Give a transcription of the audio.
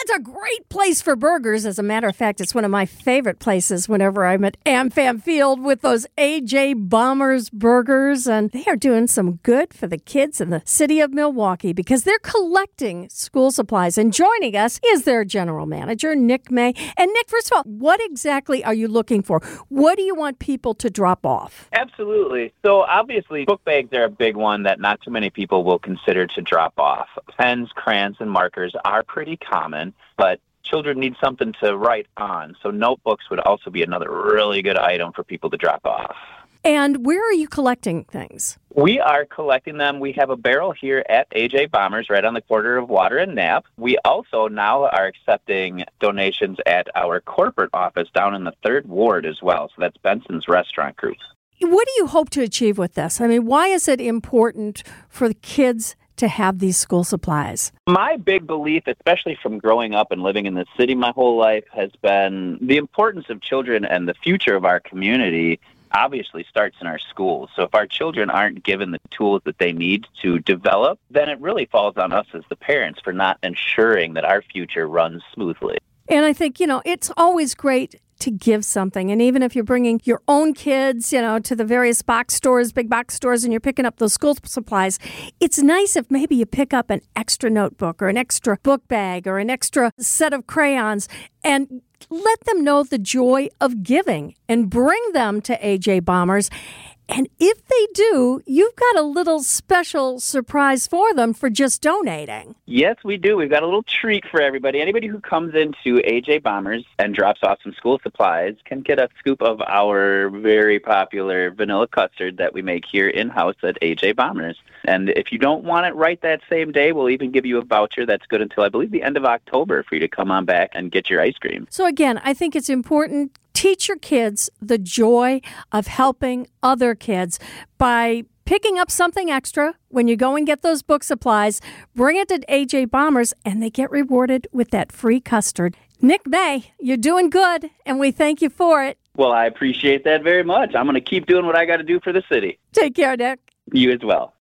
That's a great place for burgers. As a matter of fact, it's one of my favorite places whenever I'm at AmFam Field with those A.J. Bombers burgers. And they are doing some good for the kids in the city of Milwaukee because they're collecting school supplies. And joining us is their general manager, Nick May. And Nick, first of all, what exactly are you looking for? What do you want people to drop off? Absolutely. So obviously, book bags are a big one that not too many people will consider to drop off. Pens, crayons, and markers are pretty common, but children need something to write on. So notebooks would also be another really good item for people to drop off. And where are you collecting things? We are collecting them. We have a barrel here at A.J. Bombers right on the corner of Water and Knapp. We also now are accepting donations at our corporate office down in the 3rd Ward as well. So that's Benson's Restaurant Group. What do you hope to achieve with this? I mean, why is it important for the kids to have these school supplies? My big belief, especially from growing up and living in the city my whole life, has been the importance of children and the future of our community obviously starts in our schools. So if our children aren't given the tools that they need to develop, then it really falls on us as the parents for not ensuring that our future runs smoothly. And I think, it's always great to give something. And even if you're bringing your own kids, to the various box stores, big box stores, and you're picking up those school supplies, it's nice if maybe you pick up an extra notebook or an extra book bag or an extra set of crayons and let them know the joy of giving and bring them to A.J. Bombers. And if they do, you've got a little special surprise for them for just donating. Yes, we do. We've got a little treat for everybody. Anybody who comes into A.J. Bombers and drops off some school supplies can get a scoop of our very popular vanilla custard that we make here in-house at A.J. Bombers. And if you don't want it right that same day, we'll even give you a voucher that's good until, I believe, the end of October for you to come on back and get your ice cream. So again, I think it's important. Teach your kids the joy of helping other kids by picking up something extra when you go and get those book supplies. Bring it to A.J. Bombers, and they get rewarded with that free custard. Nick May, you're doing good, and we thank you for it. Well, I appreciate that very much. I'm going to keep doing what I got to do for the city. Take care, Nick. You as well.